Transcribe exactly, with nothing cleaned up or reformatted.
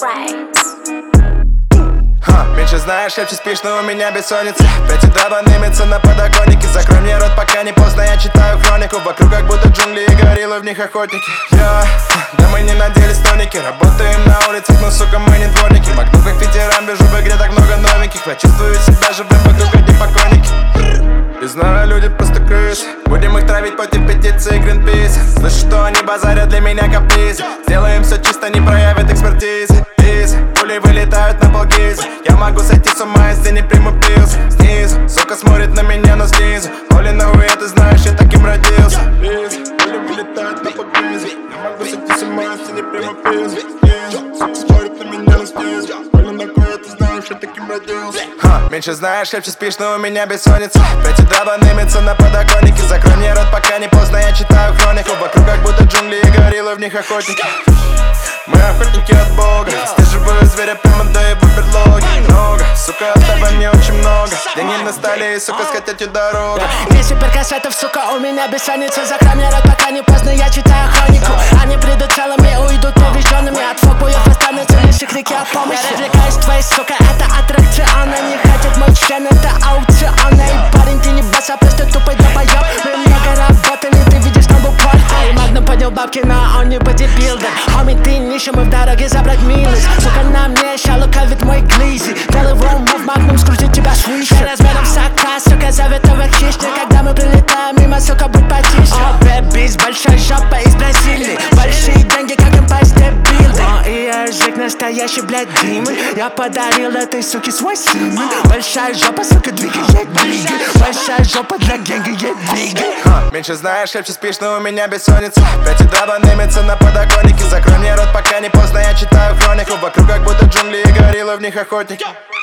Ха, меньше знаешь, легче спишь, но у меня бессонница. Пять утра дымится на подоконнике. Закрой мне рот, пока не поздно, я читаю хронику. Вокруг как будто джунгли и гориллы, в них охотники. Я, да мы не надели стоники. Работаем на улицах, но сука мы не дворники. Вокруг как ветеран, бежу в игре, так много новеньких. Я чувствую себя живым, вокруг одни покойники. И знаю, люди просто крысы. Будем их травить против петиции Greenpeace. Слышу, что они базарят, для меня капризы. Сделаем все чисто, не проявят экспертизы. Из пули вылетают на полгиза. Я могу сойти с ума, если не приму пилс. Снизу, сука смотрит на меня, но снизу. All in the way, ты знаешь, я таким родился. Из пули вылетают на полгиза. Я могу сойти с ума, если не приму пилс. Снизу, сука смотрит на меня, но снизу. All in the way, ты знаешь, я таким родился. Ха, меньше знаешь, легче спишь, но у меня бессонница. Пять утра дымится на подоконнике. Закрой мне рот, пока не поздно, я читаю хронику. Вокруг как будто джунгли и гориллы, в них охотники. Мы охотники от Бога. Здесь живые зверя прямо до его берлоги. Много, сука, этого не очень много. Деньги на столе и, сука, с хотятью дорога. Две суперкассетов, сука, у меня бессонница. Закрой мне рот, пока не поздно, я читаю хронику. Они придут целыми, уйдут поврежденными. От фокуев останутся лишь крики о помощи. Я развлекаюсь, твои, сука, это аттракцион. Они хотят мой член, это аукцион. Эй, парень, ты не босс, а просто тупой долбоёб. Мы много работали, ты видишь, там был порт. Эй, Магнум поднял бабки, но он не бодибилдер. Хоми, ты нищий, мы в дороге забрать милость. Сука, на мне ща лукавит мой глизи. Делай врум-мув, Магнум скрутит тебя с выше. Размером сока, сука, зовет его хищник. Когда мы прилетаем мимо, сука, будь потише. О, бэби, с большой жопой из Бразилии. Большие деньги, как импостер билды. О, и язык настоящий, блядь, демон. Я подарил этой суке свой символ. Большая жопа, сука, двигает, двигает. Большая жопа для генга, я двигаю. Меньше знаешь, легче спишь, но у меня бессонница. Пять утра дымится на подоконнике. Закрой мне рот, пока не поздно, я читаю хронику. Вокруг как будто джунгли и гориллы, в них охотники.